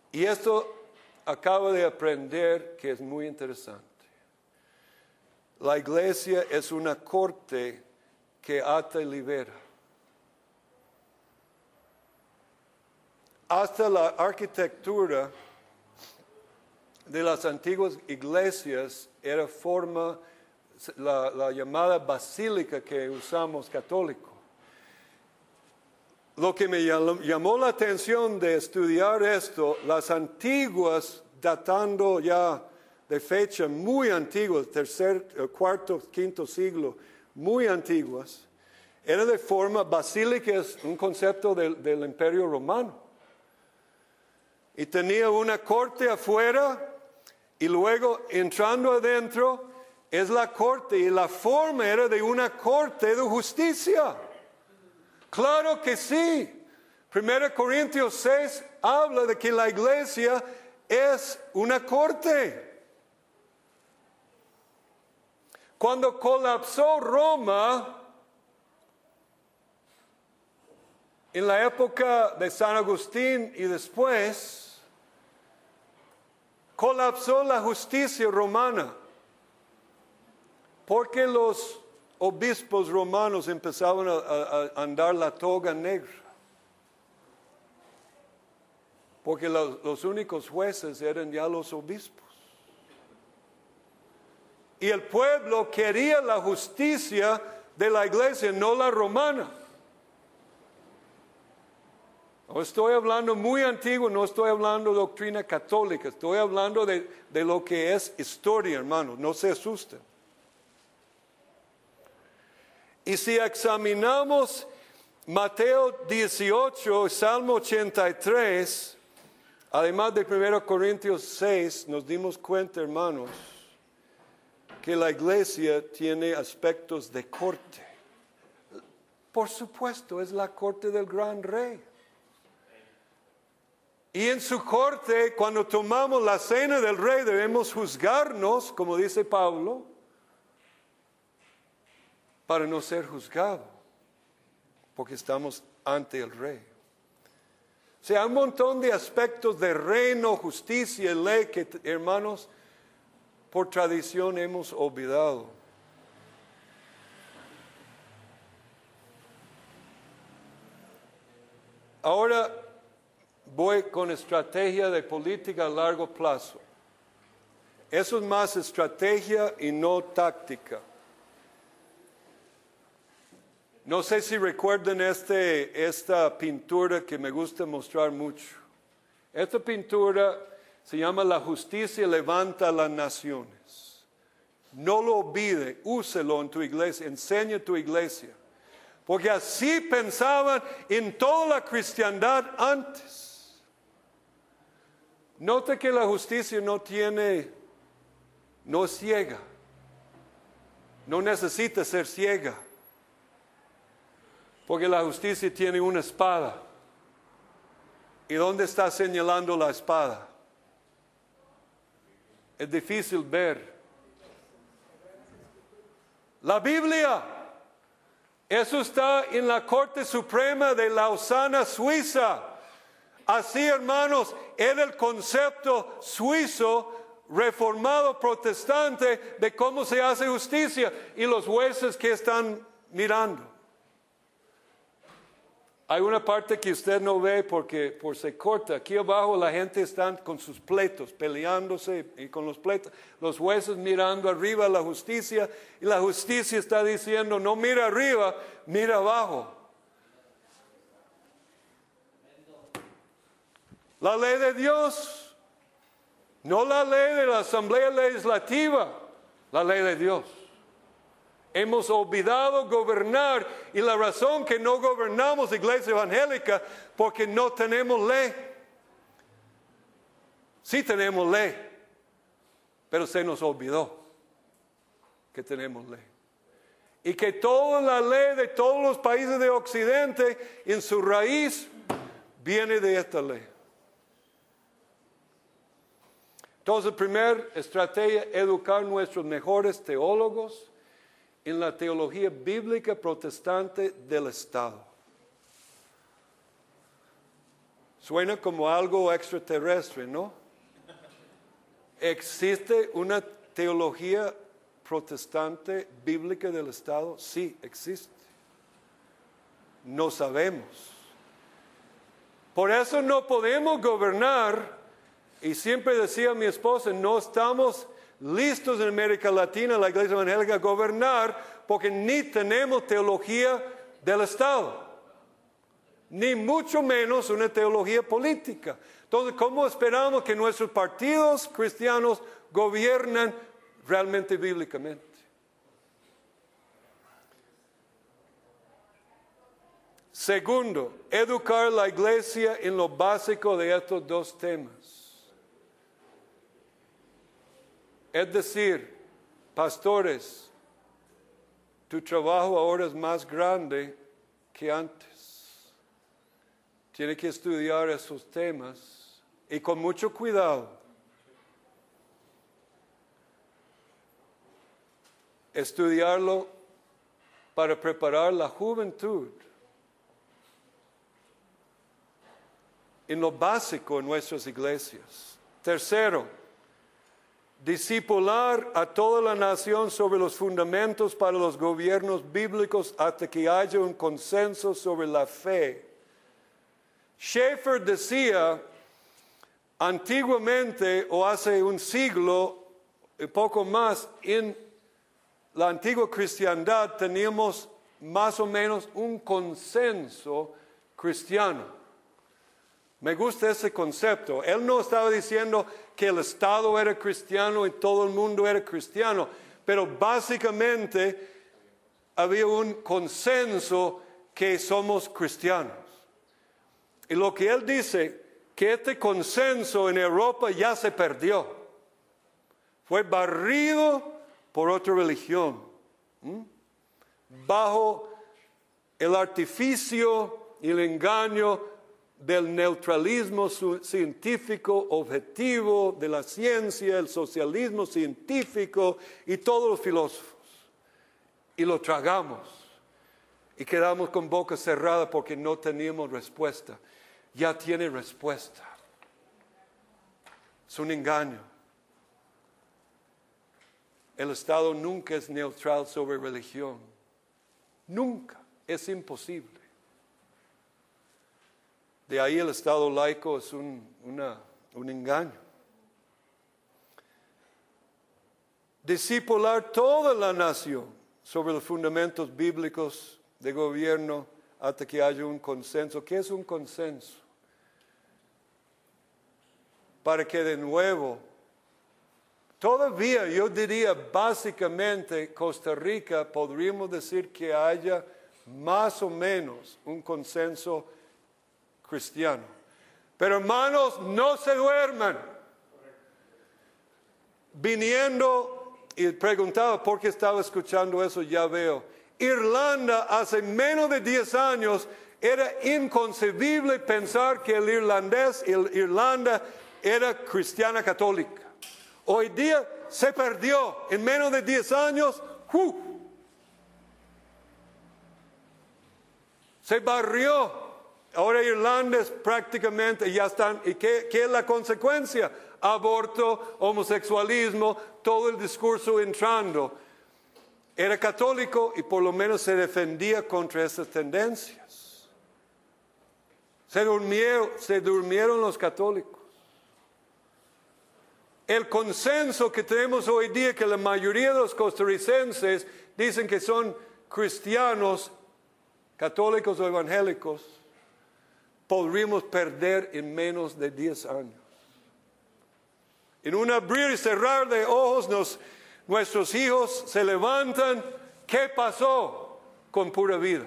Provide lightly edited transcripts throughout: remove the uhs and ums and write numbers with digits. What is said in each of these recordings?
Y esto acabo de aprender que es muy interesante. La iglesia es una corte que ata y libera. Hasta la arquitectura de las antiguas iglesias era forma, la llamada basílica que usamos católico. Lo que me llamó la atención de estudiar esto, las antiguas, datando ya de fecha muy antigua, tercer, cuarto, quinto siglo, muy antiguas, eran de forma basílica, es un concepto del Imperio Romano. Y tenía una corte afuera y luego entrando adentro es la corte y la forma era de una corte de justicia. Claro que sí. 1 Corintios 6 habla de que la iglesia es una corte. Cuando colapsó Roma, en la época de San Agustín y después, colapsó la justicia romana porque los obispos romanos empezaban a andar la toga negra. Porque los únicos jueces eran ya los obispos. Y el pueblo quería la justicia de la iglesia, no la romana. No estoy hablando muy antiguo, no estoy hablando de doctrina católica, estoy hablando de lo que es historia, hermanos, no se asusten. Y si examinamos Mateo 18, Salmo 83, además de 1 Corintios 6, nos dimos cuenta, hermanos, que la iglesia tiene aspectos de corte. Por supuesto, es la corte del gran rey. Y en su corte, cuando tomamos la cena del rey, debemos juzgarnos, como dice Pablo, para no ser juzgados, porque estamos ante el rey. O sea, hay un montón de aspectos de reino, justicia y ley que, hermanos, por tradición hemos olvidado. Ahora voy con estrategia de política a largo plazo. Eso es más estrategia y no táctica. No sé si recuerdan esta pintura que me gusta mostrar mucho. Esta pintura se llama La justicia levanta a las naciones. No lo olvide, úselo en tu iglesia, enseña a tu iglesia. Porque así pensaban en toda la cristiandad antes. Note que la justicia no es ciega. No necesita ser ciega. Porque la justicia tiene una espada. ¿Y dónde está señalando la espada? Es difícil ver. La Biblia. Eso está en la Corte Suprema de Lausana, Suiza. Así, hermanos, era el concepto suizo reformado protestante de cómo se hace justicia y los jueces que están mirando. Hay una parte que usted no ve porque se corta. Aquí abajo la gente está con sus pleitos, peleándose y con los pleitos. Los jueces mirando arriba la justicia y la justicia está diciendo, no mira arriba, mira abajo. La ley de Dios, no la ley de la Asamblea Legislativa, la ley de Dios. Hemos olvidado gobernar y la razón que no gobernamos iglesia evangélica porque no tenemos ley. Sí tenemos ley, pero se nos olvidó que tenemos ley. Y que toda la ley de todos los países de Occidente en su raíz viene de esta ley. Entonces, primera estrategia, educar nuestros mejores teólogos en la teología bíblica protestante del Estado. Suena como algo extraterrestre, ¿no? ¿Existe una teología protestante bíblica del Estado? Sí, existe. No sabemos. Por eso no podemos gobernar, y siempre decía mi esposa, no estamos listos en América Latina, la Iglesia Evangélica, a gobernar, porque ni tenemos teología del Estado, ni mucho menos una teología política. Entonces, ¿cómo esperamos que nuestros partidos cristianos gobiernen realmente bíblicamente? Segundo, educar a la iglesia en lo básico de estos dos temas. Es decir, pastores, tu trabajo ahora es más grande que antes. Tiene que estudiar esos temas y con mucho cuidado. Estudiarlo para preparar la juventud en lo básico en nuestras iglesias. Tercero, discipular a toda la nación sobre los fundamentos para los gobiernos bíblicos hasta que haya un consenso sobre la fe. Schaeffer decía, antiguamente o hace un siglo y poco más, en la antigua cristiandad teníamos más o menos un consenso cristiano. Me gusta ese concepto. Él no estaba diciendo que el Estado era cristiano y todo el mundo era cristiano, pero básicamente había un consenso que somos cristianos. Y lo que él dice, que este consenso en Europa ya se perdió. Fue barrido por otra religión, bajo el artificio y el engaño del neutralismo científico objetivo, de la ciencia, el socialismo científico y todos los filósofos. Y lo tragamos y quedamos con boca cerrada porque no teníamos respuesta. Ya tiene respuesta. Es un engaño. El Estado nunca es neutral sobre religión. Nunca. Es imposible. De ahí el Estado laico es un engaño. Discipular toda la nación sobre los fundamentos bíblicos de gobierno hasta que haya un consenso. ¿Qué es un consenso? Para que de nuevo, todavía yo diría básicamente Costa Rica podríamos decir que haya más o menos un consenso cristiano. Pero hermanos, no se duerman. Viniendo y preguntaba por qué estaba escuchando eso, ya veo. Irlanda hace menos de 10 años era inconcebible pensar que el irlandés, Irlanda era cristiana católica. Hoy día se perdió en menos de 10 años. Se barrió. Ahora Irlanda es prácticamente, ya están, ¿y qué es la consecuencia? Aborto, homosexualismo, todo el discurso entrando. Era católico y por lo menos se defendía contra esas tendencias. Se durmieron los católicos. El consenso que tenemos hoy día, que la mayoría de los costarricenses dicen que son cristianos, católicos o evangélicos, podríamos perder en menos de 10 años. En un abrir y cerrar de ojos, nuestros hijos se levantan. ¿Qué pasó con Pura Vida?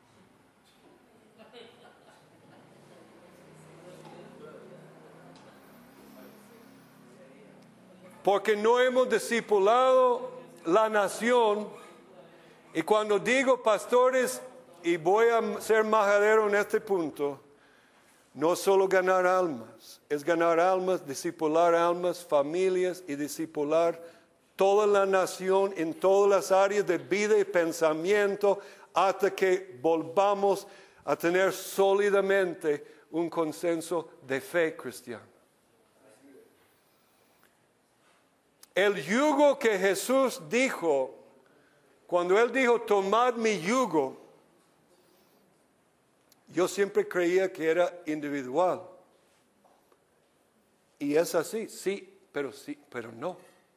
Porque no hemos discipulado la nación. Y cuando digo pastores, y voy a ser majadero en este punto, no solo ganar almas, es ganar almas, discipular almas, familias y discipular toda la nación en todas las áreas de vida y pensamiento hasta que volvamos a tener sólidamente un consenso de fe cristiana. El yugo que Jesús dijo, cuando Él dijo, tomad mi yugo, yo siempre creía que era individual. Y es así, sí, pero no.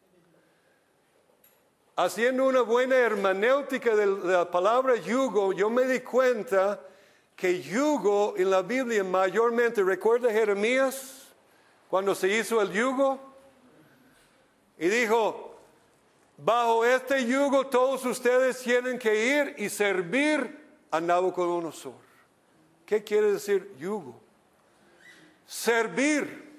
Haciendo una buena hermenéutica de la palabra yugo, yo me di cuenta que yugo en la Biblia mayormente, ¿recuerda Jeremías cuando se hizo el yugo? Y dijo, bajo este yugo todos ustedes tienen que ir y servir a Nabucodonosor. ¿Qué quiere decir yugo? Servir.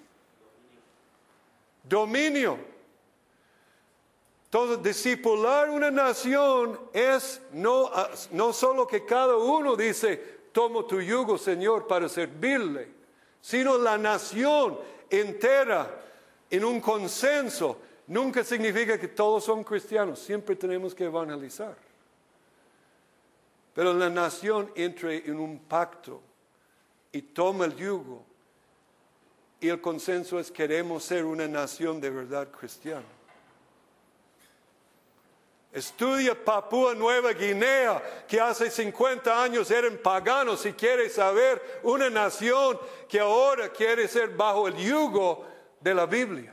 Dominio. Entonces, discipular una nación es no solo que cada uno dice, tomo tu yugo, Señor, para servirle, sino la nación entera en un consenso. Nunca significa que todos son cristianos, siempre tenemos que evangelizar. Pero la nación entra en un pacto y toma el yugo. Y el consenso es queremos ser una nación de verdad cristiana. Estudia Papúa Nueva Guinea, que hace 50 años eran paganos, si quieres saber, una nación que ahora quiere ser bajo el yugo de la Biblia.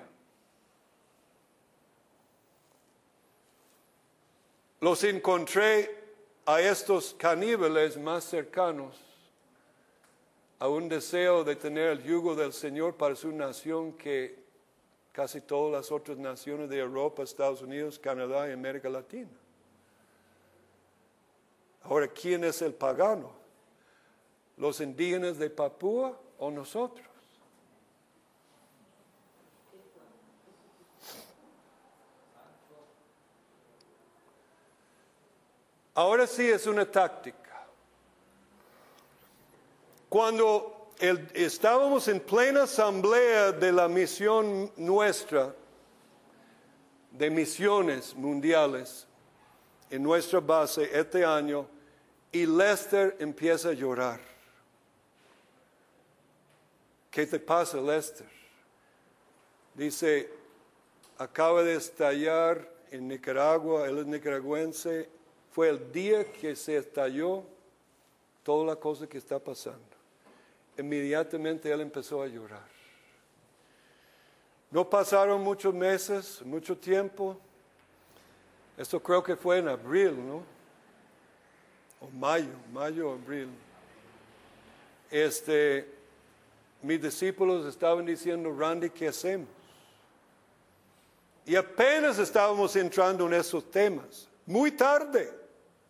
Los encontré a estos caníbales más cercanos a un deseo de tener el yugo del Señor para su nación que casi todas las otras naciones de Europa, Estados Unidos, Canadá y América Latina. Ahora, ¿quién es el pagano? ¿Los indígenas de Papúa o nosotros? Ahora sí es una táctica. Cuando estábamos en plena asamblea de la misión nuestra, de misiones mundiales, en nuestra base este año, y Lester empieza a llorar. ¿Qué te pasa, Lester? Dice, acaba de estallar en Nicaragua, él es nicaragüense, fue el día que se estalló toda la cosa que está pasando. Inmediatamente él empezó a llorar. No pasaron muchos meses, mucho tiempo. Esto creo que fue en abril, ¿no? O mayo, abril. Mis discípulos estaban diciendo, Randy, ¿qué hacemos? Y apenas estábamos entrando en esos temas, muy tarde.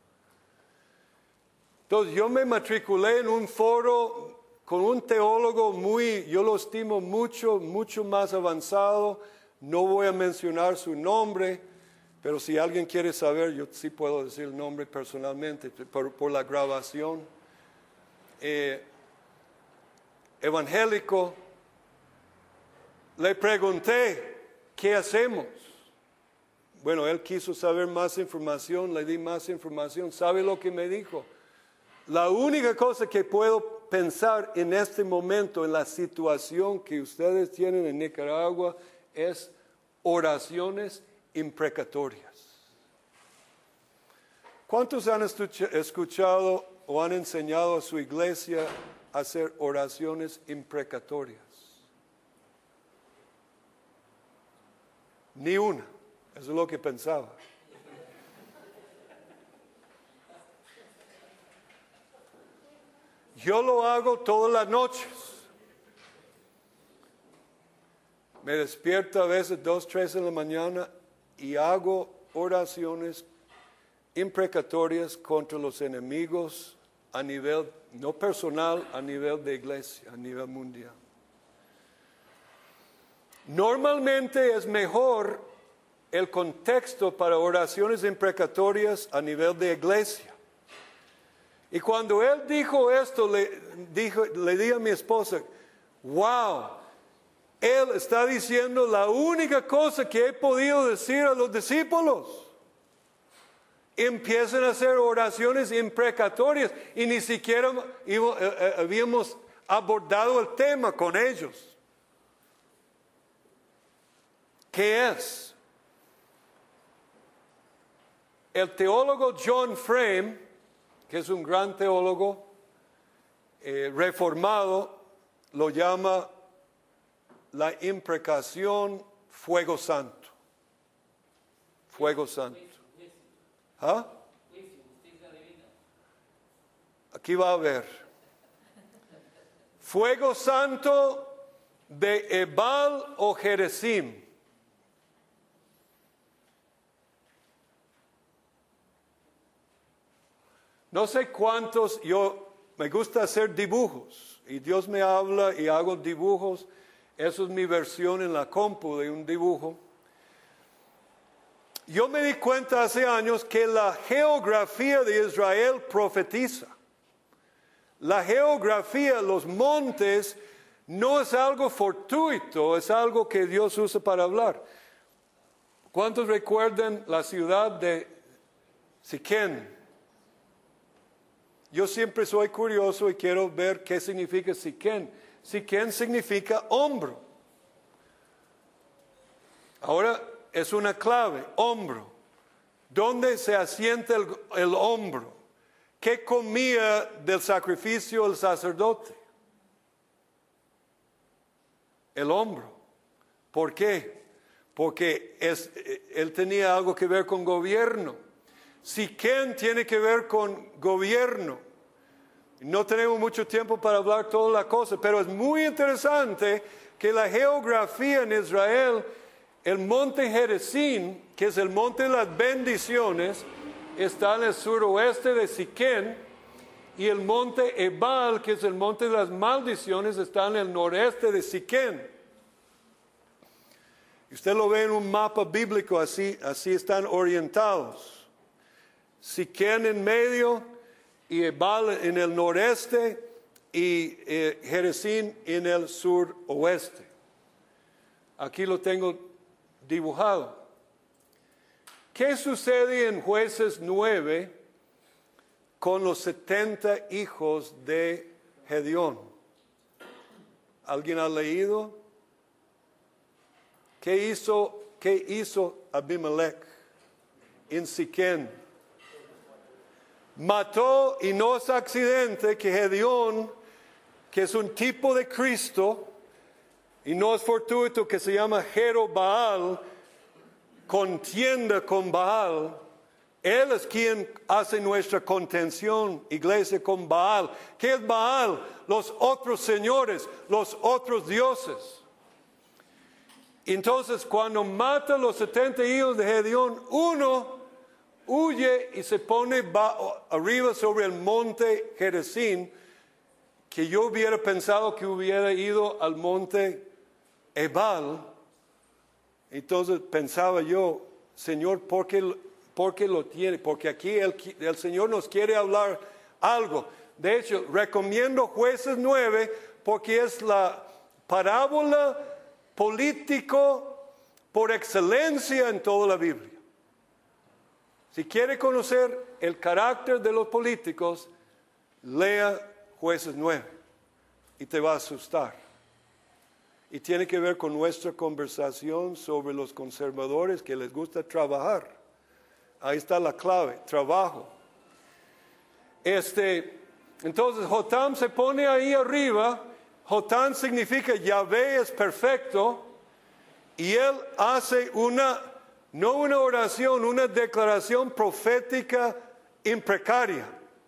Entonces yo me matriculé en un foro con un teólogo yo lo estimo mucho más avanzado. No voy a mencionar su nombre, pero si alguien quiere saber, yo sí puedo decir el nombre personalmente por la grabación. Evangélico, le pregunté, ¿qué hacemos? Bueno, él quiso saber más información, le di más información. ¿Sabe lo que me dijo? La única cosa que puedo pensar en este momento, en la situación que ustedes tienen en Nicaragua, es oraciones imprecatorias. ¿Cuántos han escuchado o han enseñado a su iglesia a hacer oraciones imprecatorias? Ni una. Eso es lo que pensaba. Yo lo hago todas las noches. Me despierto a veces 2, 3 de la mañana y hago oraciones imprecatorias contra los enemigos a nivel, no personal, a nivel de iglesia, a nivel mundial. Normalmente es mejor el contexto para oraciones imprecatorias a nivel de iglesia. Y cuando él dijo esto, le dije a mi esposa, wow, él está diciendo la única cosa que he podido decir a los discípulos. Empiezan a hacer oraciones imprecatorias y ni siquiera habíamos abordado el tema con ellos. ¿Qué es? El teólogo John Frame, que es un gran teólogo reformado, lo llama la imprecación fuego santo. Fuego santo. ¿Ah? Aquí va a ver. Fuego santo de Ebal o Gerizim. No sé cuántos, me gusta hacer dibujos y Dios me habla y hago dibujos. Eso es mi versión en la compu de un dibujo. Yo me di cuenta hace años que la geografía de Israel profetiza. La geografía, los montes, no es algo fortuito, es algo que Dios usa para hablar. ¿Cuántos recuerdan la ciudad de Siquén? Yo siempre soy curioso y quiero ver qué significa Siquén. Siquén significa hombro. Ahora es una clave, hombro. ¿Dónde se asienta el hombro? ¿Qué comía del sacrificio el sacerdote? El hombro. ¿Por qué? Porque él tenía algo que ver con gobierno. Siquén tiene que ver con gobierno. No tenemos mucho tiempo para hablar toda la cosa, pero es muy interesante que la geografía en Israel, el monte Gerizim, que es el monte de las bendiciones, está en el suroeste de Siquén, y el monte Ebal, que es el monte de las maldiciones, está en el noreste de Siquén. Y usted lo ve en un mapa bíblico, así están orientados. Siquén en medio, y Ebal en el noreste, y Gerizim en el suroeste. Aquí lo tengo dibujado. ¿Qué sucede en Jueces 9 con los 70 hijos de Gedeón? ¿Alguien ha leído? ¿Qué hizo Abimelech en Siquén? Mató, y no es accidente que Gedeón, que es un tipo de Cristo, y no es fortuito que se llama Jerobaal, contienda con Baal. Él es quien hace nuestra contención, iglesia, con Baal. ¿Qué es Baal? Los otros señores, los otros dioses. Entonces, cuando mata a los 70 hijos de Gedeón, uno huye y se pone arriba sobre el monte Gerizim, que yo hubiera pensado que hubiera ido al monte Ebal. Entonces pensaba yo, Señor, ¿por qué lo tiene? Porque aquí el Señor nos quiere hablar algo. De hecho, recomiendo Jueces 9 porque es la parábola político por excelencia en toda la Biblia. Si quiere conocer el carácter de los políticos, lea Jueces 9 y te va a asustar. Y tiene que ver con nuestra conversación sobre los conservadores que les gusta trabajar. Ahí está la clave, trabajo. Entonces Jotam se pone ahí arriba. Jotam significa Yahvé es perfecto. Y él hace no una oración, una declaración profética imprecatoria,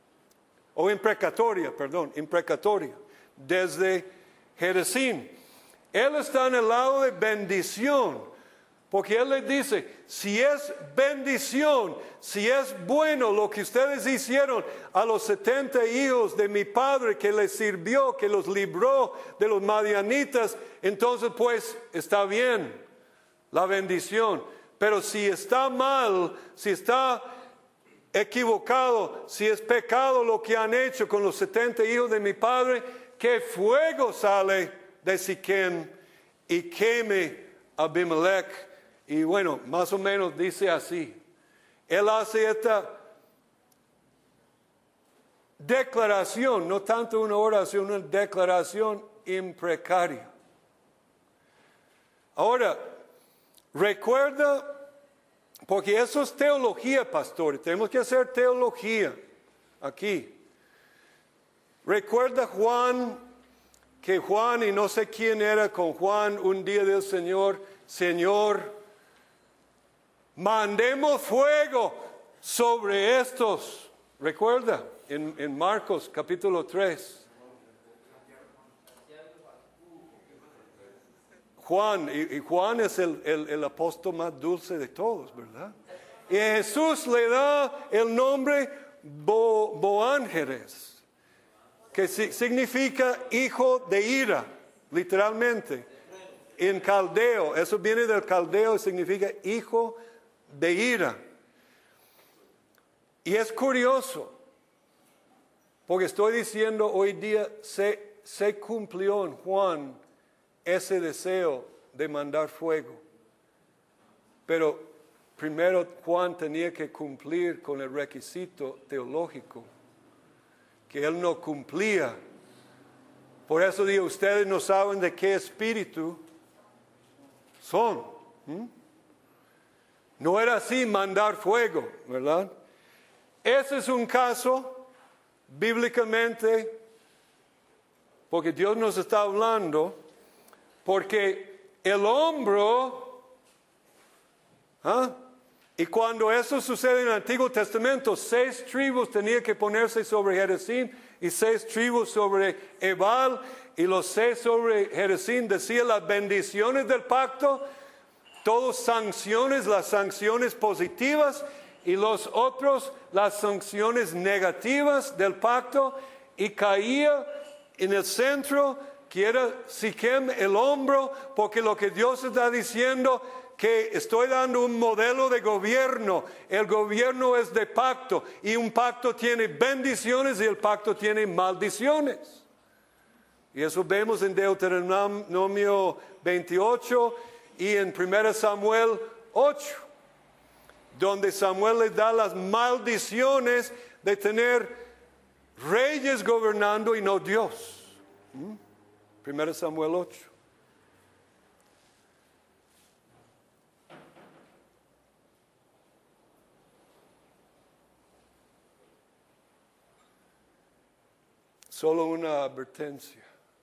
desde Gerizim. Él está en el lado de bendición, porque él le dice, si es bendición, si es bueno lo que ustedes hicieron a los 70 hijos de mi padre que les sirvió, que los libró de los madianitas, entonces pues está bien la bendición. Pero si está mal, si está equivocado, si es pecado lo que han hecho con los 70 hijos de mi padre, que fuego sale de Siquén y queme a Abimelech. Y bueno, más o menos dice así. Él hace esta declaración, no tanto una oración, una declaración imprecaria. Ahora, recuerda, porque eso es teología, pastores, tenemos que hacer teología aquí. Recuerda que Juan, y no sé quién era con Juan, un día del Señor, Señor, mandemos fuego sobre estos. Recuerda, en Marcos capítulo 3. Juan, y Juan es el apóstol más dulce de todos, ¿verdad? Y Jesús le da el nombre Boanerges, que significa hijo de ira, literalmente. En caldeo, eso viene del caldeo y significa hijo de ira. Y es curioso, porque estoy diciendo hoy día se cumplió en Juan ese deseo de mandar fuego. Pero primero Juan tenía que cumplir con el requisito teológico, que él no cumplía. Por eso digo, ustedes no saben de qué espíritu son. No era así mandar fuego, ¿verdad? Ese es un caso bíblicamente, porque Dios nos está hablando, porque el hombro, y cuando eso sucede en el Antiguo Testamento, 6 tribus tenían que ponerse sobre Gerizim y 6 tribus sobre Ebal, y los 6 sobre Gerizim decían las bendiciones del pacto, todos sanciones, las sanciones positivas, y los otros las sanciones negativas del pacto, y caía en el centro que era Siquem, el hombro, porque lo que Dios está diciendo, que estoy dando un modelo de gobierno. El gobierno es de pacto, y un pacto tiene bendiciones y el pacto tiene maldiciones. Y eso vemos en Deuteronomio 28 y en 1 Samuel 8, donde Samuel le da las maldiciones de tener reyes gobernando y no Dios. 1 Samuel 8. Solo una advertencia.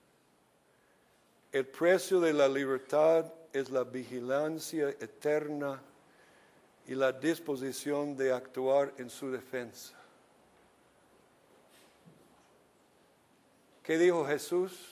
El precio de la libertad es la vigilancia eterna y la disposición de actuar en su defensa. ¿Qué dijo Jesús?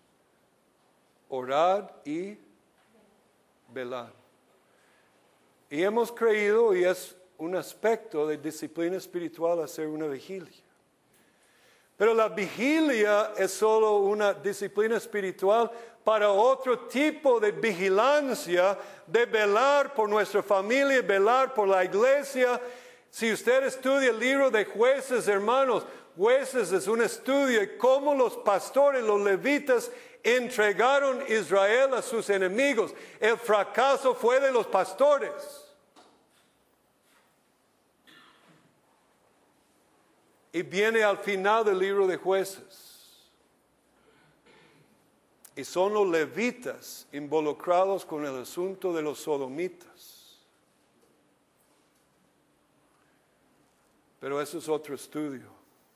Orad y velad. Y hemos creído, y es un aspecto de disciplina espiritual, hacer una vigilia. Pero la vigilia es solo una disciplina espiritual para otro tipo de vigilancia, de velar por nuestra familia, velar por la iglesia. Si usted estudia el libro de Jueces, hermanos, Jueces es un estudio de cómo los pastores, los levitas, entregaron Israel a sus enemigos. El fracaso fue de los pastores. Y viene al final del libro de Jueces. Y son los levitas involucrados con el asunto de los sodomitas. Pero eso es otro estudio.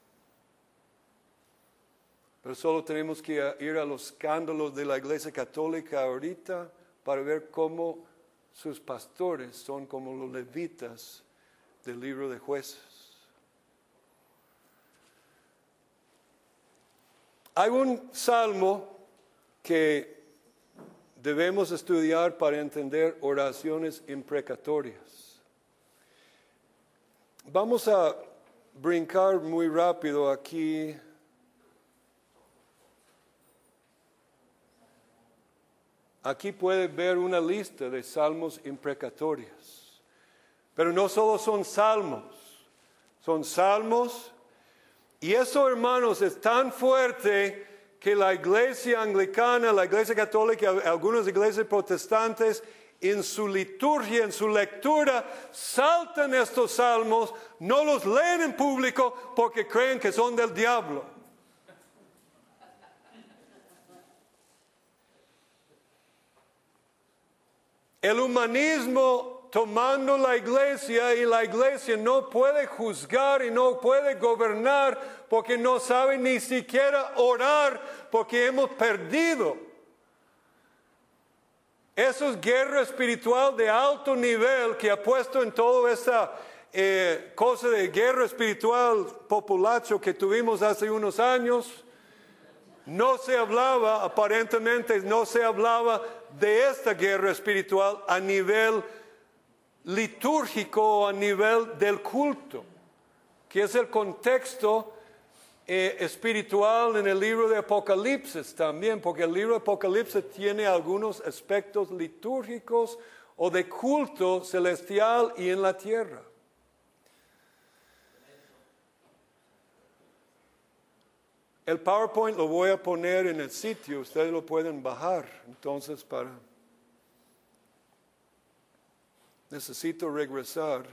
Pero solo tenemos que ir a los escándalos de la Iglesia Católica ahorita para ver cómo sus pastores son como los levitas del libro de Jueces. Hay un salmo que debemos estudiar para entender oraciones imprecatorias. Vamos a brincar muy rápido aquí. Aquí puede ver una lista de salmos imprecatorios. Pero no solo son salmos. Y eso, hermanos, es tan fuerte que la iglesia anglicana, la iglesia católica, algunas iglesias protestantes en su liturgia, en su lectura, saltan estos salmos, no los leen en público porque creen que son del diablo. El humanismo tomando la iglesia, y la iglesia no puede juzgar y no puede gobernar porque no sabe ni siquiera orar porque hemos perdido. Eso es guerra espiritual de alto nivel que ha puesto en toda esta cosa de guerra espiritual populacho que tuvimos hace unos años. No se hablaba, aparentemente no se hablaba de esta guerra espiritual a nivel litúrgico, a nivel del culto, que es el contexto espiritual en el libro de Apocalipsis también, porque el libro de Apocalipsis tiene algunos aspectos litúrgicos o de culto celestial y en la tierra. El PowerPoint lo voy a poner en el sitio, ustedes lo pueden bajar. Entonces, necesito regresar.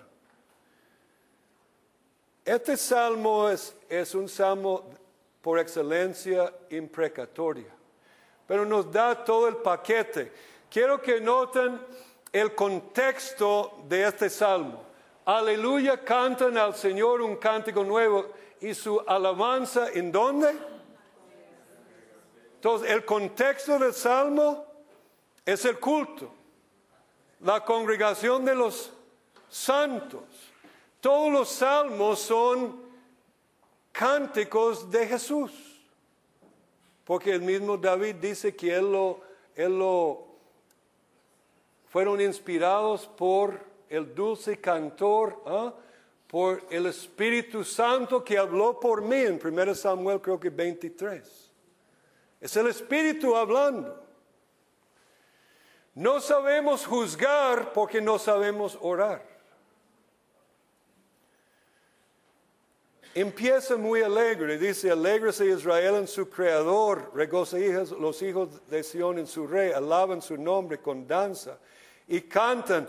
Este salmo es un salmo por excelencia imprecatoria, pero nos da todo el paquete. Quiero que noten el contexto de este salmo. Aleluya, cantan al Señor un cántico nuevo. ¿Y su alabanza en dónde? Entonces, el contexto del salmo es el culto, la congregación de los santos. Todos los salmos son cánticos de Jesús, porque el mismo David dice que fueron inspirados por el dulce cantor, por el Espíritu Santo que habló por mí en 1 Samuel creo que 23. Es el Espíritu hablando. No sabemos juzgar porque no sabemos orar. Empieza muy alegre, dice, alégrese Israel en su Creador, regocijen los hijos de Sión en su Rey, alaban su nombre con danza y cantan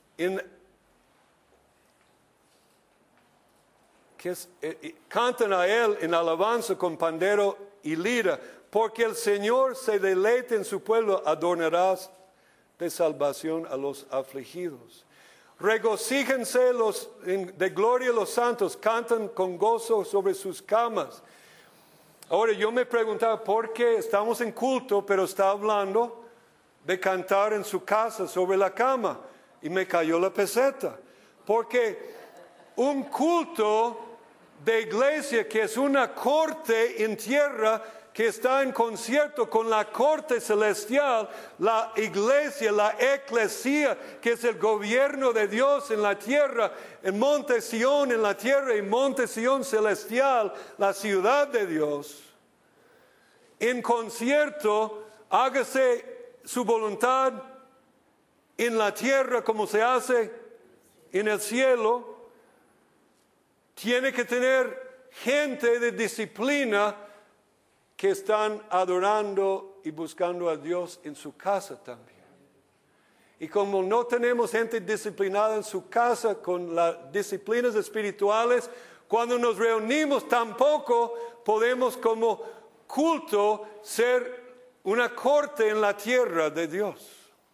cantan a Él en alabanza con pandero y lira, porque el Señor se deleita en su pueblo, adornarás de salvación a los afligidos. Regocíjense de gloria los santos, cantan con gozo sobre sus camas. Ahora yo me preguntaba, ¿por qué estamos en culto, pero está hablando de cantar en su casa sobre la cama? Y me cayó la peseta. Porque un culto de iglesia que es una corte en tierra que está en concierto con la corte celestial, la iglesia, la eclesía, que es el gobierno de Dios en la tierra, en Monte Sión en la tierra y Monte Sión celestial, la ciudad de Dios. En concierto, hágase su voluntad en la tierra como se hace en el cielo. Tiene que tener gente de disciplina que están adorando y buscando a Dios en su casa también. Y como no tenemos gente disciplinada en su casa con las disciplinas espirituales, cuando nos reunimos tampoco podemos como culto ser una corte en la tierra de Dios.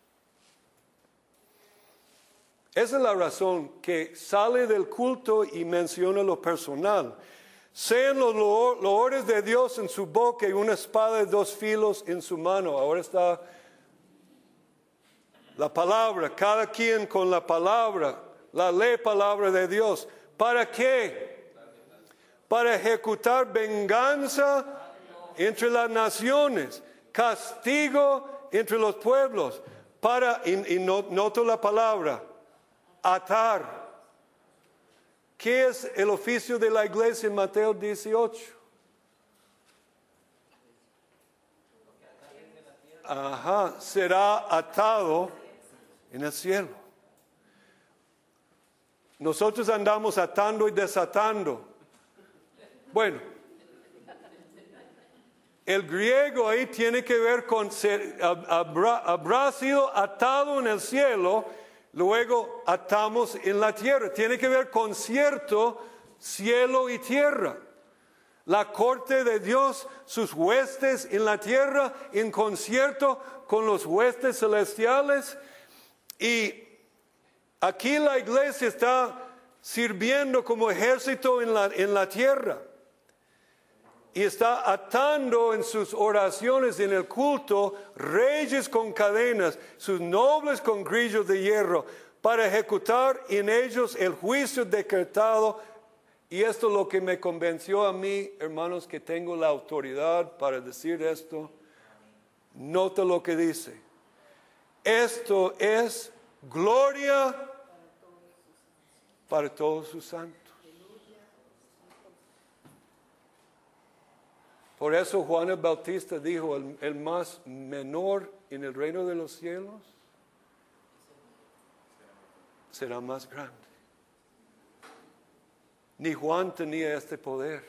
Esa es la razón que sale del culto y menciona lo personal. Sean los loores de Dios en su boca y una espada de dos filos en su mano. Ahora está la palabra, cada quien con la palabra, la ley palabra de Dios. ¿Para qué? Para ejecutar venganza entre las naciones, castigo entre los pueblos. Noto la palabra, atar. ¿Qué es el oficio de la iglesia en Mateo 18? Será atado en el cielo. Nosotros andamos atando y desatando. Bueno, El griego ahí tiene que ver con habrá sido atado en el cielo, luego atamos en la tierra. Tiene que ver con cierto cielo y tierra. La corte de Dios, sus huestes en la tierra, en concierto con los huestes celestiales. Y aquí la iglesia está sirviendo como ejército en la tierra. Y está atando en sus oraciones, en el culto, reyes con cadenas, sus nobles con grillos de hierro, para ejecutar en ellos el juicio decretado. Y esto es lo que me convenció a mí, hermanos, que tengo la autoridad para decir esto. Nota lo que dice. Esto es gloria para todos sus santos. Por eso Juan el Bautista dijo, el más menor en el reino de los cielos será más grande. Ni Juan tenía este poder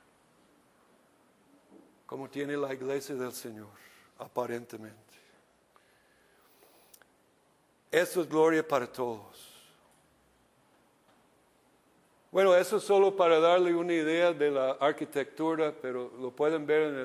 como tiene la iglesia del Señor, aparentemente. Esto es gloria para todos. Bueno, eso es solo para darle una idea de la arquitectura, pero lo pueden ver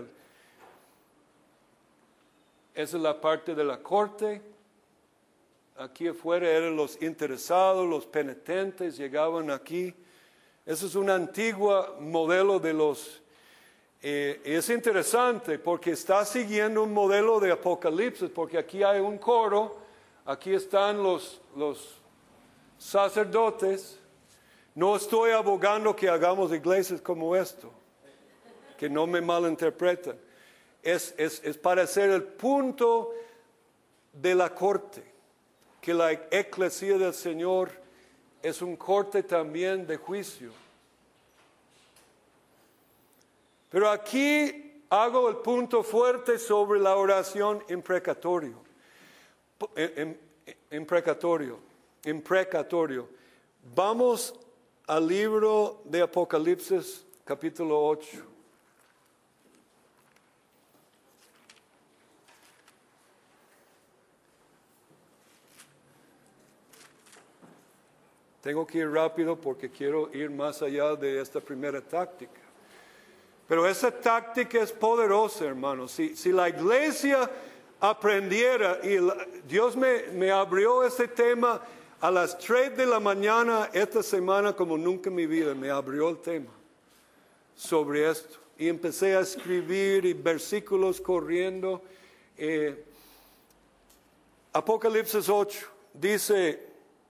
esa es la parte de la corte. Aquí afuera eran los interesados, los penitentes, llegaban aquí. Eso es un antiguo modelo de los... es interesante porque está siguiendo un modelo de Apocalipsis, porque aquí hay un coro, aquí están los sacerdotes. No estoy abogando que hagamos iglesias como esto, que no me malinterpreten. Es para hacer el punto de la corte, que la eclesía del Señor es un corte también de juicio. Pero aquí hago el punto fuerte sobre la oración imprecatorio. Imprecatorio. Vamos al libro de Apocalipsis, capítulo 8. Tengo que ir rápido porque quiero ir más allá de esta primera táctica. Pero esa táctica es poderosa, hermanos. Si la iglesia aprendiera, y Dios me abrió este tema a las 3 de la mañana esta semana como nunca en mi vida, me abrió el tema sobre esto. Y empecé a escribir y versículos corriendo. Apocalipsis 8 dice,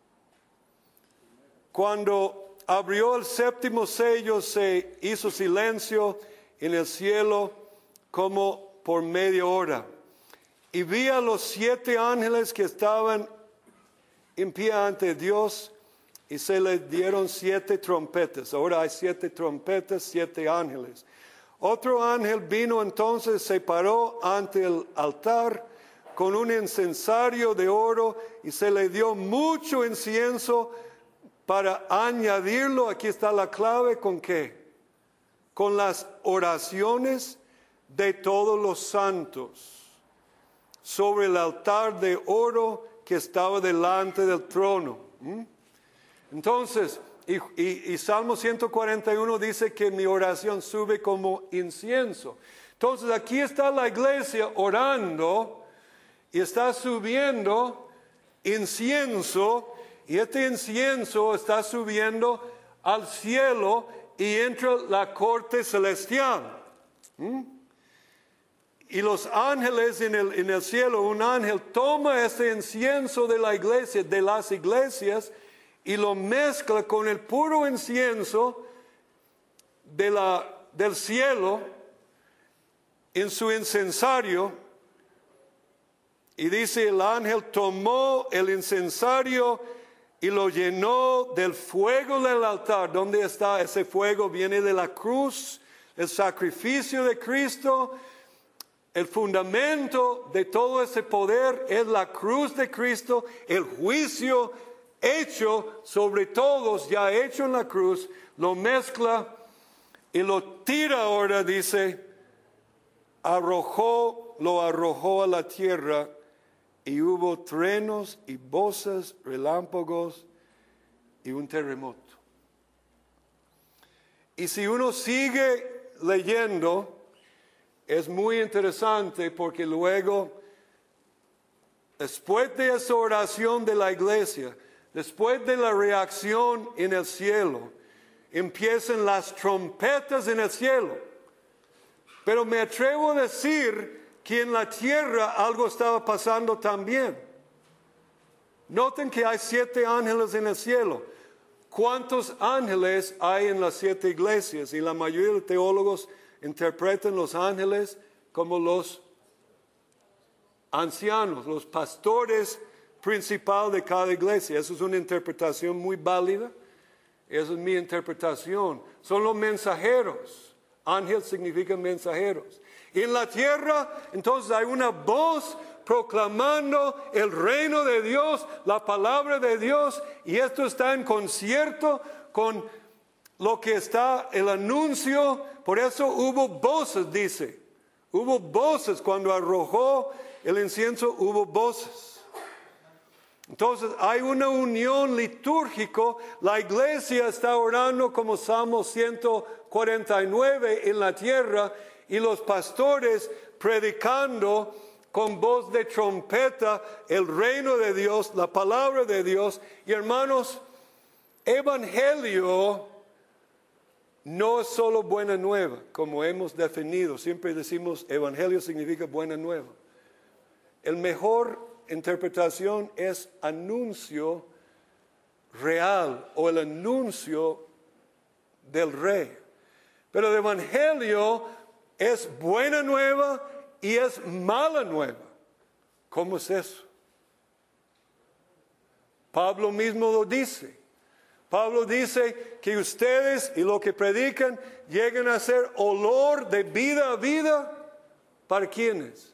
cuando abrió el séptimo sello se hizo silencio en el cielo como por media hora. Y vi a los 7 ángeles que estaban en pie ante Dios y se les dieron 7 trompetas. Ahora hay 7 trompetas, 7 ángeles. Otro ángel vino entonces, se paró ante el altar con un incensario de oro y se le dio mucho incienso para añadirlo. Aquí está la clave, ¿con qué? Con las oraciones de todos los santos sobre el altar de oro que estaba delante del trono. Entonces, y Salmo 141 dice que mi oración sube como incienso. Entonces aquí está la iglesia orando y está subiendo incienso, y este incienso está subiendo al cielo y entra la corte celestial. Y los ángeles en el cielo, un ángel toma este incienso de la iglesia, de las iglesias, y lo mezcla con el puro incienso del cielo en su incensario. Y dice, el ángel tomó el incensario y lo llenó del fuego del altar. ¿Dónde está ese fuego? Viene de la cruz, el sacrificio de Cristo. El fundamento de todo ese poder es la cruz de Cristo, el juicio hecho sobre todos, ya hecho en la cruz, lo mezcla y lo tira ahora, dice, lo arrojó a la tierra, y hubo truenos y voces, relámpagos y un terremoto. Y si uno sigue leyendo, es muy interesante porque luego, después de esa oración de la iglesia, después de la reacción en el cielo, empiezan las trompetas en el cielo. Pero me atrevo a decir que en la tierra algo estaba pasando también. Noten que hay 7 ángeles en el cielo. ¿Cuántos ángeles hay en las 7 iglesias? Y la mayoría de teólogos interpretan los ángeles como los ancianos, los pastores principales de cada iglesia. Esa es una interpretación muy válida. Esa es mi interpretación. Son los mensajeros. Ángel significa mensajeros. Y en la tierra, entonces hay una voz proclamando el reino de Dios, la palabra de Dios, y esto está en concierto con lo que está el anuncio. Por eso hubo voces, dice. Hubo voces cuando arrojó el incienso, hubo voces. Entonces hay una unión litúrgica. La iglesia está orando como Salmo 149 en la tierra, y los pastores predicando con voz de trompeta el reino de Dios, la palabra de Dios. Y hermanos, evangelio no es solo buena nueva, como hemos definido. Siempre decimos evangelio significa buena nueva. El mejor interpretación es anuncio real o el anuncio del rey. Pero el evangelio es buena nueva y es mala nueva. ¿Cómo es eso? Pablo mismo lo dice. Pablo dice que ustedes y lo que predican llegan a ser olor de vida a vida. ¿Para quiénes?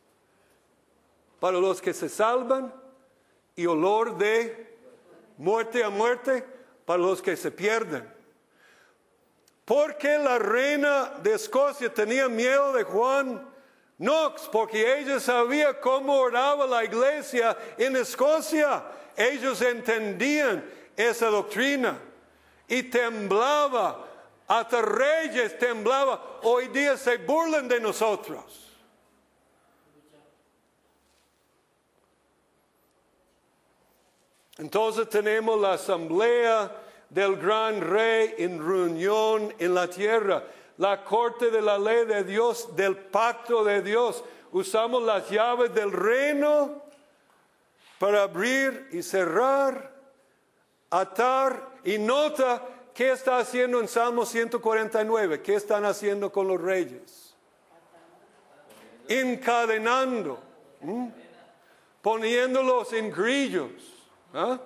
Para los que se salvan, y olor de muerte a muerte para los que se pierden. ¿Por qué la reina de Escocia tenía miedo de Juan Knox? Porque ella sabía cómo oraba la iglesia en Escocia. Ellos entendían esa doctrina y temblaba, hasta reyes temblaba. Hoy día se burlan de nosotros. Entonces tenemos la asamblea del gran rey en reunión en la tierra, la corte de la ley de Dios, del pacto de Dios. Usamos las llaves del reino para abrir y cerrar, atar. Y nota qué está haciendo en Salmo 149. ¿Qué están haciendo con los reyes? Encadenando, poniéndolos en grillos. ¿Ah?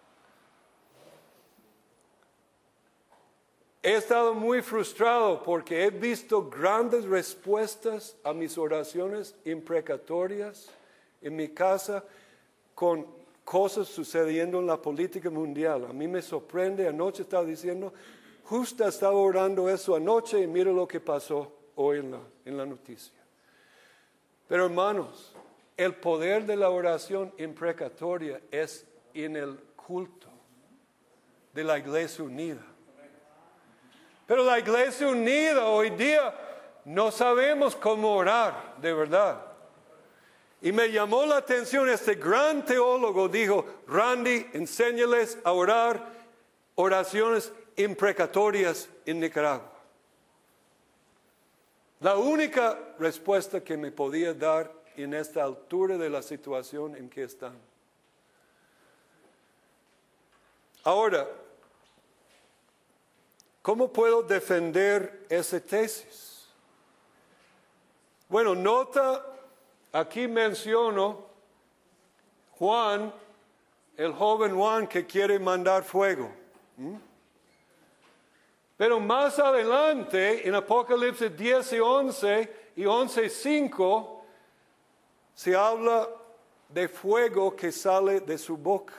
He estado muy frustrado porque he visto grandes respuestas a mis oraciones imprecatorias en mi casa con cosas sucediendo en la política mundial. A mí me sorprende. Anoche estaba diciendo, justo estaba orando eso anoche y mira lo que pasó hoy en la noticia. Pero hermanos, el poder de la oración imprecatoria es en el culto de la Iglesia Unida. Pero la Iglesia Unida hoy día no sabemos cómo orar, de verdad. Y me llamó la atención, este gran teólogo dijo, Randy, enséñales a orar oraciones imprecatorias en Nicaragua. La única respuesta que me podía dar en esta altura de la situación en que están. Ahora, ¿cómo puedo defender esa tesis? Bueno, nota, aquí menciono Juan, el joven Juan que quiere mandar fuego. Pero más adelante, en Apocalipsis 10 y 11 y 11:5, se habla de fuego que sale de su boca,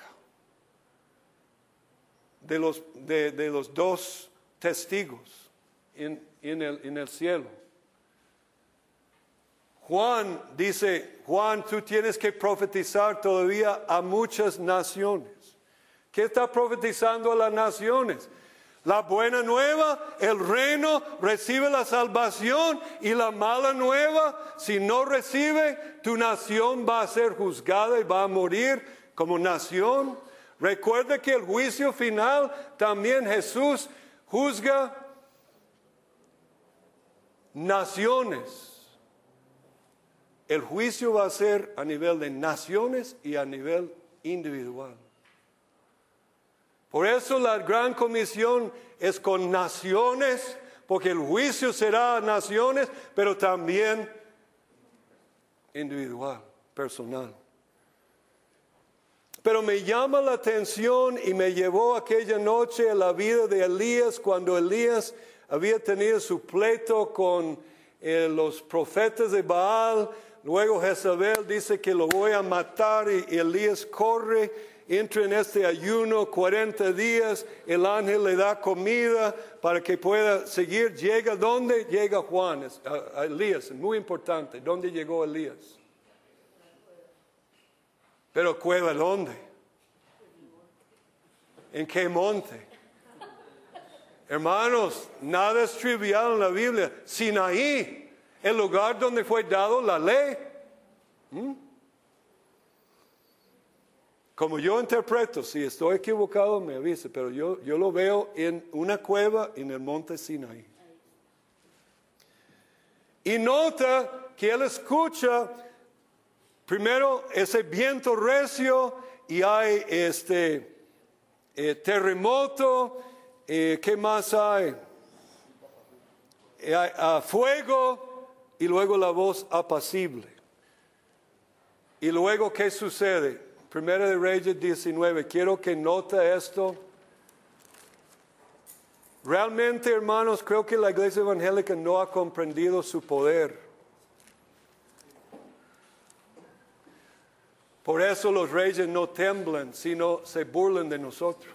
de los dos testigos en el cielo. Juan dice, Juan, tú tienes que profetizar todavía a muchas naciones. ¿Qué está profetizando a las naciones? La buena nueva, el reino recibe la salvación, y la mala nueva, si no recibe, tu nación va a ser juzgada y va a morir como nación. Recuerda que el juicio final también Jesús juzga naciones. El juicio va a ser a nivel de naciones y a nivel individual. Por eso la gran comisión es con naciones, porque el juicio será a naciones, pero también individual, personal. Pero me llama la atención y me llevó aquella noche a la vida de Elías, cuando Elías había tenido su pleito con los profetas de Baal. Luego Jezabel dice que lo voy a matar, y Elías corre, entra en este ayuno 40 días, el ángel le da comida para que pueda seguir. Llega, ¿dónde llega Juan? A Elías, muy importante. ¿Dónde llegó Elías? Pero ¿cueva dónde? ¿En qué monte? Hermanos, nada es trivial en la Biblia. Sinaí, el lugar donde fue dado la ley. Como yo interpreto, si estoy equivocado me avise, pero yo lo veo en una cueva en el monte Sinaí. Y nota que él escucha primero ese viento recio, y hay terremoto, ¿qué más hay? Hay fuego, y luego la voz apacible. Y luego, ¿qué sucede? Primera de Reyes 19, quiero que note esto. Realmente, hermanos, creo que la iglesia evangélica no ha comprendido su poder. Por eso los reyes no temblan, sino se burlan de nosotros.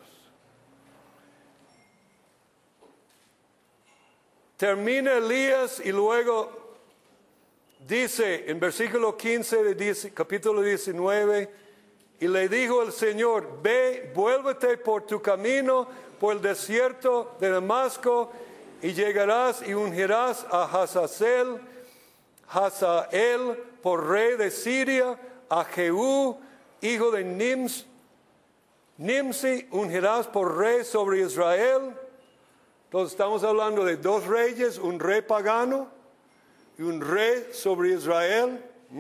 Termina Elías y luego dice en versículo 15 de capítulo 19, y le dijo el Señor, ve, vuélvete por tu camino, por el desierto de Damasco, y llegarás y ungirás a Hazael por rey de Siria, a Jehú, hijo de Nimsi, ungirás por rey sobre Israel. Entonces estamos hablando de dos reyes, un rey pagano y un rey sobre Israel.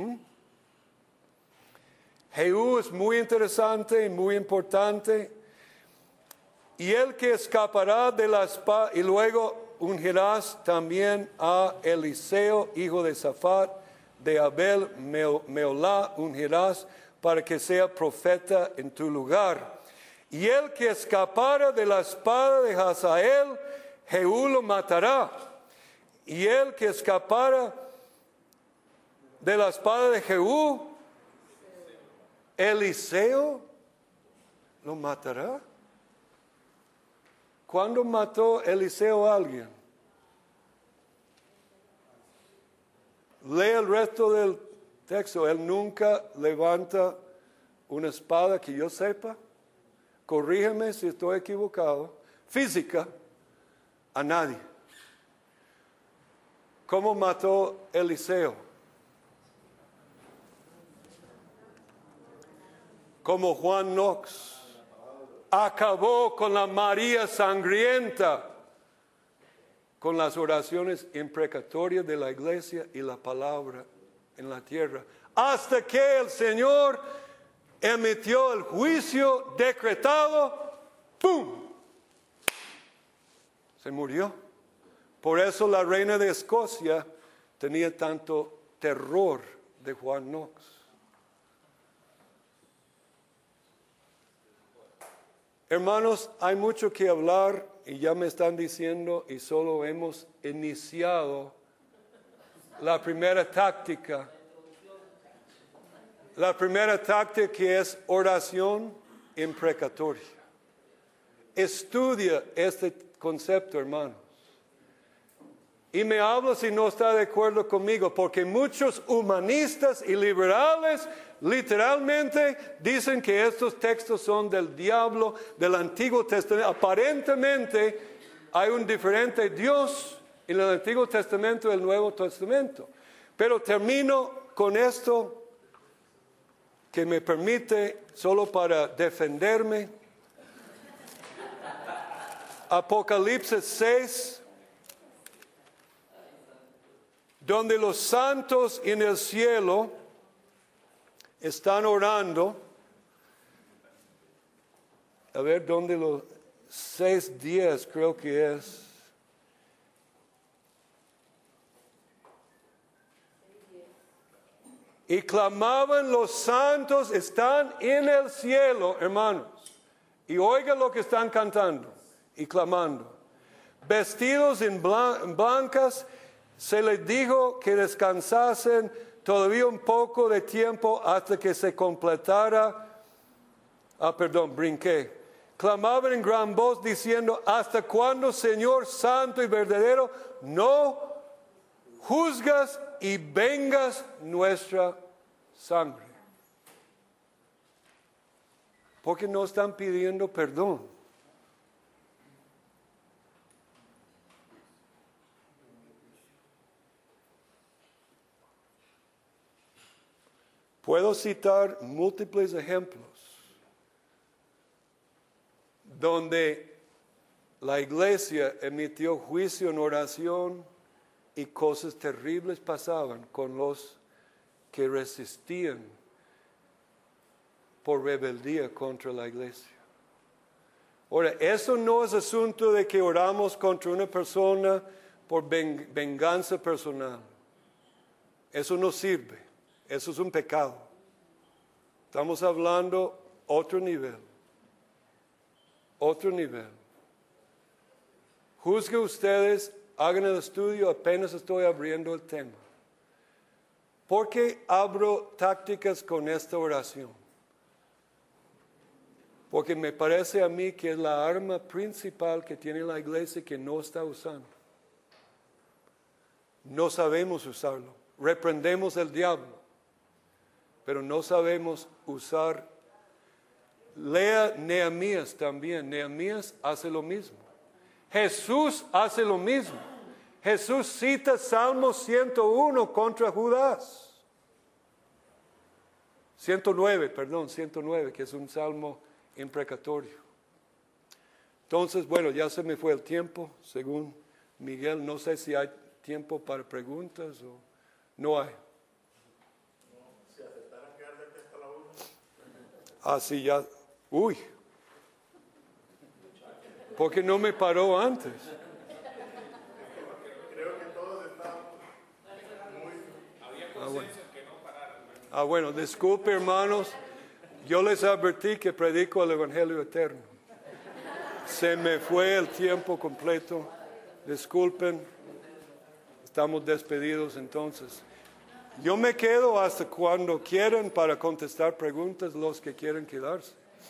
Jehú es muy interesante y muy importante. Y el que escapará de la espada, y luego ungirás también a Eliseo, hijo de Safat, de Abel Meolá, ungirás para que sea profeta en tu lugar. Y el que escapara de la espada de Hazael, Jehú lo matará. Y el que escapara de la espada de Jehú, Eliseo lo matará. ¿Cuándo mató Eliseo a alguien? Lee el resto del texto. Él nunca levanta una espada que yo sepa. Corrígeme si estoy equivocado. Física, a nadie. ¿Cómo mató Eliseo? Como Juan Knox acabó con la María sangrienta, con las oraciones imprecatorias de la iglesia y la palabra en la tierra, hasta que el Señor emitió el juicio decretado, ¡pum! Se murió. Por eso la reina de Escocia tenía tanto terror de Juan Knox. Hermanos, hay mucho que hablar y ya me están diciendo y solo hemos iniciado la primera táctica. La primera táctica que es oración imprecatoria. Estudia este concepto, hermanos. y me habla si no está de acuerdo conmigo, porque muchos humanistas y liberales literalmente dicen que estos textos son del diablo, del Antiguo Testamento. Aparentemente hay un diferente Dios en el Antiguo Testamento y el Nuevo Testamento. Pero termino con esto que me permite, solo para defenderme, Apocalipsis 6, donde los santos en el cielo están orando. A ver, donde los 6:10 creo que es. Y clamaban los santos, están en el cielo, hermanos. Y oigan lo que están cantando y clamando. Vestidos en blancas, se les dijo que descansasen todavía un poco de tiempo hasta que se completara. Brinqué. Clamaban en gran voz diciendo: ¿hasta cuándo, Señor santo y verdadero, no juzgas y vengas nuestra sangre? Porque no están pidiendo perdón. Puedo citar múltiples ejemplos donde la iglesia emitió juicio en oración y cosas terribles pasaban con los que resistían por rebeldía contra la iglesia. Ahora, eso no es asunto de que oramos contra una persona por venganza personal. Eso no sirve. Eso es un pecado. Estamos hablando otro nivel. Otro nivel. Juzguen ustedes, hagan el estudio, apenas estoy abriendo el tema. ¿Por qué abro tácticas con esta oración? Porque me parece a mí que es la arma principal que tiene la iglesia que no está usando. No sabemos usarlo. Reprendemos al diablo, pero no sabemos usar. Lea Nehemías también. Nehemías hace lo mismo. Jesús hace lo mismo. Jesús cita Salmo 101 contra Judas. 109, que es un salmo imprecatorio. Entonces, bueno, ya se me fue el tiempo, según Miguel. No sé si hay tiempo para preguntas o no hay. Si aceptaran quedarse aquí hasta la 1. Ah, sí, ya. Uy. ¿Por qué no me paró antes? Creo que todos estamos muy... Había consenso en que no pararan. Bueno, disculpe, hermanos. Yo les advertí que predico el Evangelio eterno. Se me fue el tiempo completo. Disculpen. Estamos despedidos entonces. Yo me quedo hasta cuando quieran para contestar preguntas los que quieren quedarse.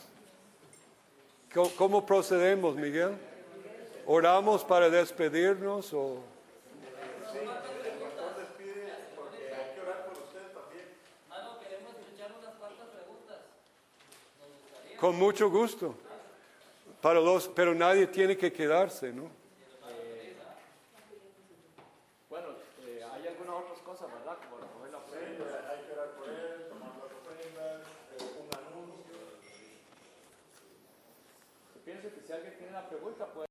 ¿Cómo procedemos, Miguel? ¿Oramos para despedirnos o...? Sí, el pastor despide porque hay que orar por usted también. No, queremos escuchar unas cuantas preguntas. Nos gustaría. Con mucho gusto. Pero nadie tiene que quedarse, ¿no? Bueno, hay algunas otras cosas, ¿verdad? Como recoger la ofrenda. Hay que orar por él, tomar las ofrendas, un anuncio. Pienso que si alguien tiene una pregunta, puede...